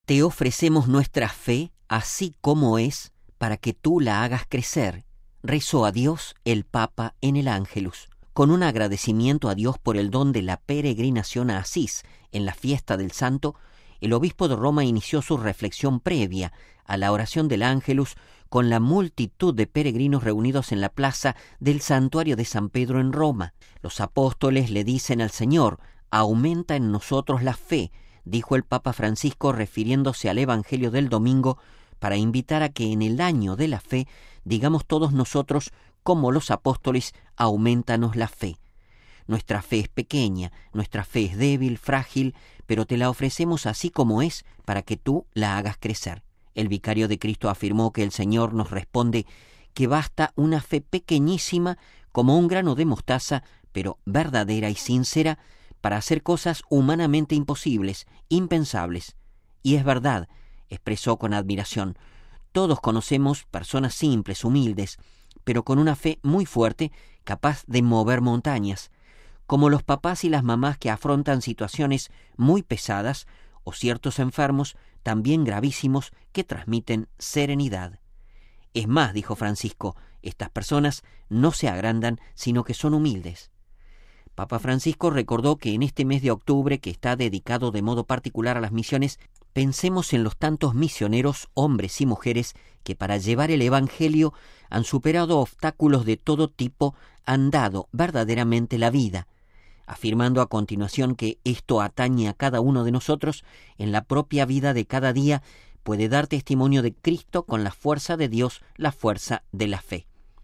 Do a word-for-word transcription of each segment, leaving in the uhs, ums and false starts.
Te ofrecemos nuestra fe así como es, para que tú la hagas crecer, rezó a Dios el Papa en el Ángelus, con un agradecimiento a Dios por el don de la peregrinación a Asís en la fiesta del Santo. El obispo de Roma inició su reflexión previa a la oración del Ángelus con la multitud de peregrinos reunidos en la plaza del santuario de San Pedro en Roma. Los apóstoles le dicen al Señor: aumenta en nosotros la fe, dijo el Papa Francisco refiriéndose al Evangelio del domingo, para invitar a que en el año de la fe digamos todos nosotros, como los apóstoles: aumentanos la fe. Nuestra fe es pequeña, nuestra fe es débil, frágil, pero te la ofrecemos así como es para que tú la hagas crecer. El vicario de Cristo afirmó que el Señor nos responde que basta una fe pequeñísima como un grano de mostaza, pero verdadera y sincera, para hacer cosas humanamente imposibles, impensables. Y es verdad, expresó con admiración. Todos conocemos personas simples, humildes, pero con una fe muy fuerte, capaz de mover montañas, como los papás y las mamás que afrontan situaciones muy pesadas o ciertos enfermos también gravísimos que transmiten serenidad. Es más, dijo Francisco, estas personas no se agrandan, sino que son humildes. Papa Francisco recordó que en este mes de octubre, que está dedicado de modo particular a las misiones, pensemos en los tantos misioneros, hombres y mujeres, que para llevar el Evangelio han superado obstáculos de todo tipo, han dado verdaderamente la vida, afirmando a continuación que esto atañe a cada uno de nosotros. En la propia vida de cada día puede dar testimonio de Cristo con la fuerza de Dios, la fuerza de la fe.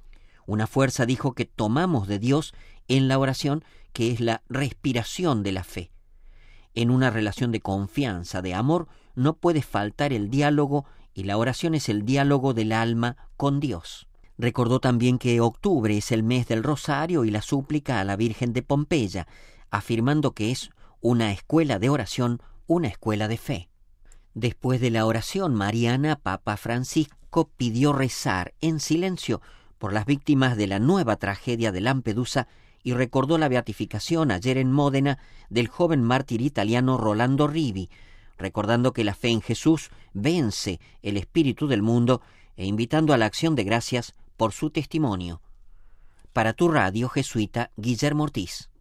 Una fuerza, dijo, que tomamos de Dios en la oración, que es la respiración de la fe. En una relación de confianza, de amor, no puede faltar el diálogo, y la oración es el diálogo del alma con Dios. Recordó también que octubre es el mes del Rosario y la súplica a la Virgen de Pompeya, afirmando que es una escuela de oración, una escuela de fe. Después de la oración mariana, Papa Francisco pidió rezar en silencio por las víctimas de la nueva tragedia de Lampedusa y recordó la beatificación ayer en Módena del joven mártir italiano Rolando Rivi, recordando que la fe en Jesús vence el espíritu del mundo e invitando a la acción de gracias por su testimonio. Para tu radio jesuita, Guillermo Ortiz.